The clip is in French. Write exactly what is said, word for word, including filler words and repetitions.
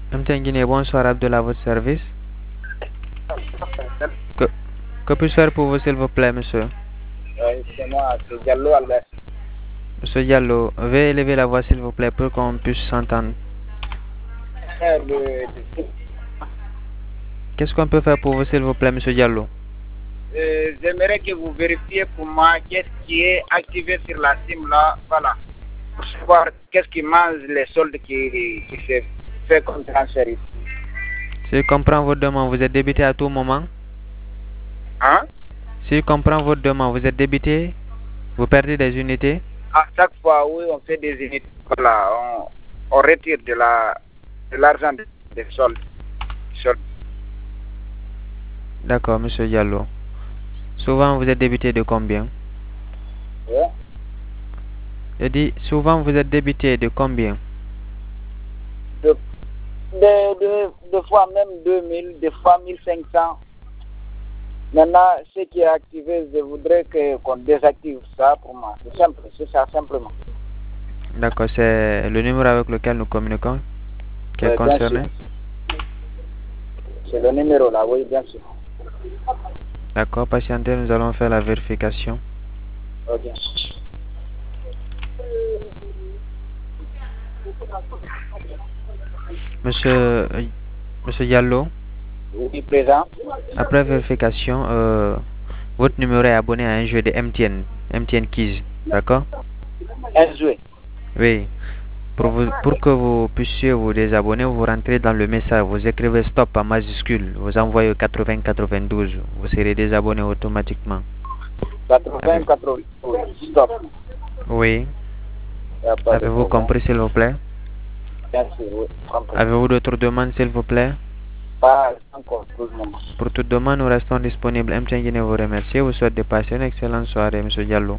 M T N Guinée, bonsoir, Abdullah, à votre service. Que, que puis-je faire pour vous, s'il vous plaît, monsieur? Oui, c'est moi, c'est Diallo Albert. Monsieur Diallo, veuillez élever la voix, s'il vous plaît, pour qu'on puisse s'entendre. Euh, le- le- Qu'est-ce qu'on peut faire pour vous, s'il vous plaît, monsieur Diallo? euh, J'aimerais que vous vérifiez pour moi qu'est-ce qui est activé sur la SIM là, voilà. Pour savoir qu'est-ce qui mange les soldes qui, qui se fait comme transfert ici. Si je comprends votre demande, vous êtes débité à tout moment? Hein? Si je comprends votre demande, vous êtes débité? Vous perdez des unités? À chaque fois où on fait des unités, voilà, on, on retire de la de l'argent des de soldes. soldes. D'accord, monsieur Diallo. Souvent, vous êtes débité de combien? Ouais. Je dis, souvent, vous êtes débité de combien? De, de, de, de fois même deux mille, des fois mille cinq cents. Maintenant, ce qui est activé, je voudrais que, qu'on désactive ça pour moi. C'est simple, c'est ça simplement. D'accord, c'est le numéro avec lequel nous communiquons qui est Ouais, bien concerné? sûr. C'est le numéro là, oui, bien sûr. D'accord, patientez, nous allons faire la vérification. Ok. Monsieur, euh, monsieur Diallo, Oui, présent. après vérification, euh, votre numéro est abonné à un jeu de M T N, M T N Keys, d'accord? Un jouet. Oui. Pour, vous, pour que vous puissiez vous désabonner, vous rentrez dans le message, vous écrivez stop en majuscule, vous envoyez au quatre-vingts quatre-vingt-douze, vous serez désabonné automatiquement. quatre-vingts quatre-vingt-douze. Stop. Oui. Y a pas de Avez-vous problème. compris, s'il vous plaît? Bien sûr, oui. Compris. Avez-vous d'autres demandes, s'il vous plaît? Pas encore pour le moment. Pour toute demande, nous restons disponibles. M T N Guinée vous remercie. Vous souhaite de passer une excellente soirée, monsieur Diallo.